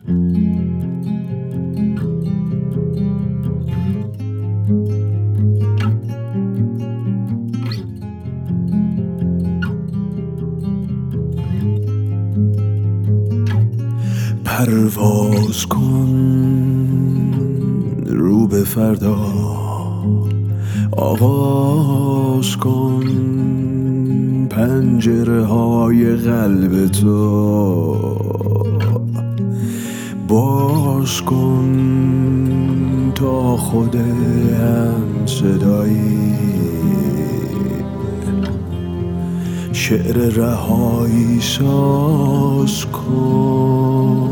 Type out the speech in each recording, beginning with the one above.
پرواز کن رو به فردا، آغاز کن پنجره های قلب تو، باز کن تا خود هم صدایی، شعر رهایی ساز کن.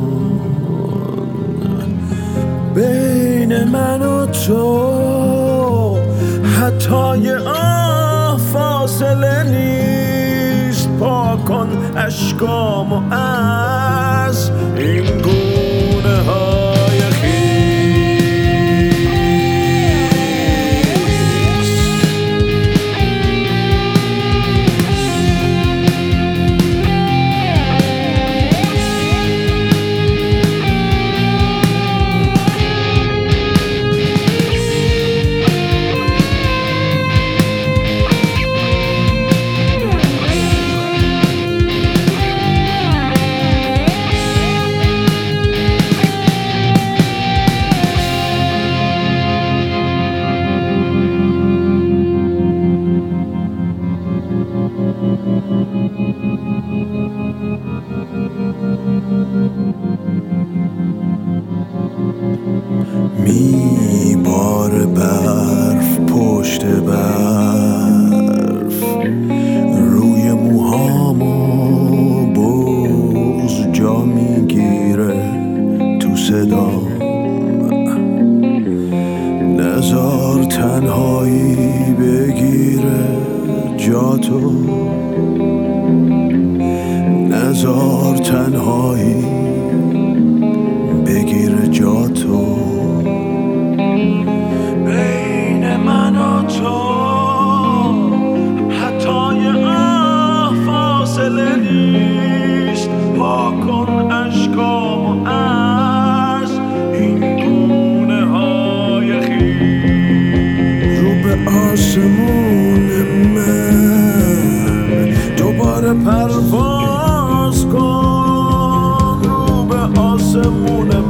بین من و تو حتی آه فاصله نیست، پاک کن اشکامو از این گونه های خیس. میبار برف پشت برف، روی موهامو بغض جا میگیره تو صدام. نزار تنهایی بگیره جاتو، نزار تنهایی بگیره جاتو. بین من و تو حتی آه فاصله نیست، پاک کن اشکامو از این گونه های خیس. رو به آسمون من دوباره پرواز کن، رو به آسمون